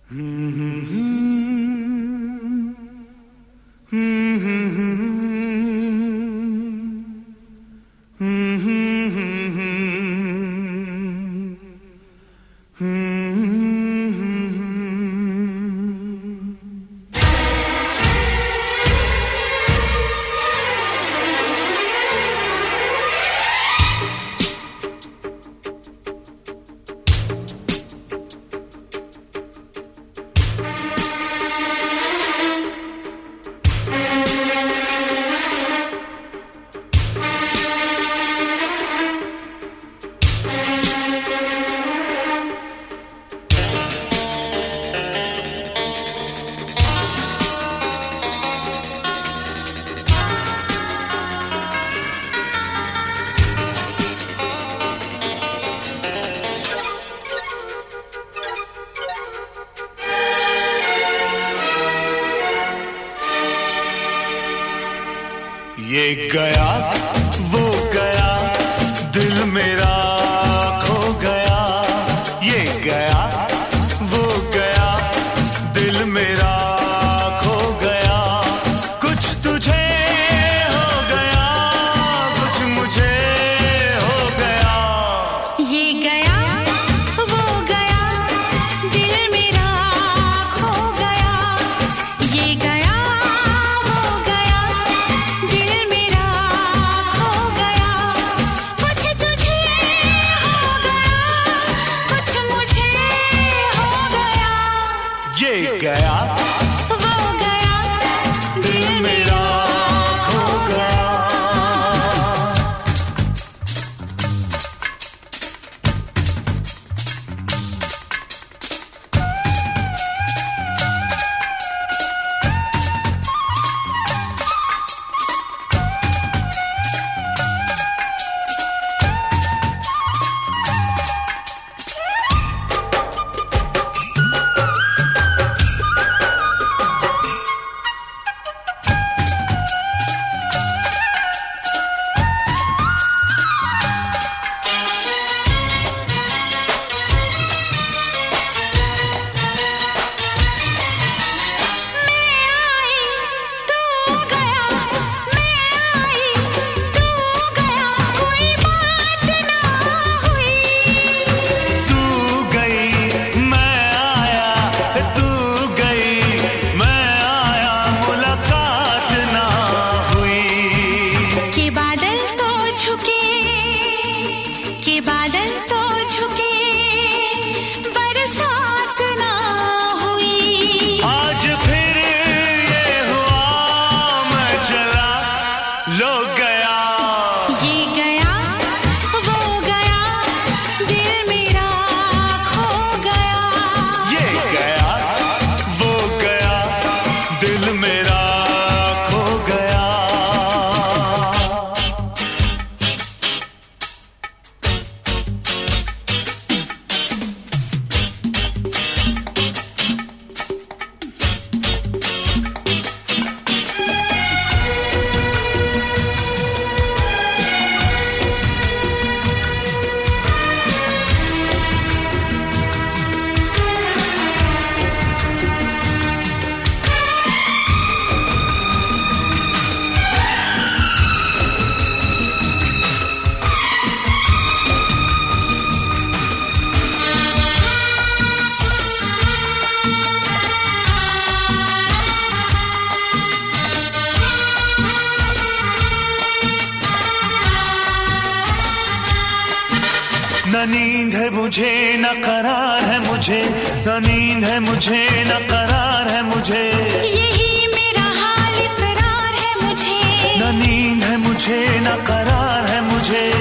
ये गया वो गया दिल मेरा खो गया, ये गया वो गया दिल मेरा खो गया। कुछ तुझे हो गया कुछ मुझे हो गया। ये गया वो गया दिल मेरा खो गया, ये गया वो गया दिल मेरा खो गया। कुछ तुझे हो गया कुछ मुझे हो गया। ये गया वो गया दिल मेरा खो गया। के बादल तो झुके बरसात ना हुई। आज फिर ये हुआ मैं चला लो गया। ये गया वो गया दिल मेरा खो गया। ये गया वो गया दिल मेरा खो गया। न नींद है मुझे न करार है मुझे, न नींद है मुझे न करार है मुझे। यही मेरा हाल इकरार है मुझे। न नींद है मुझे न करार है मुझे।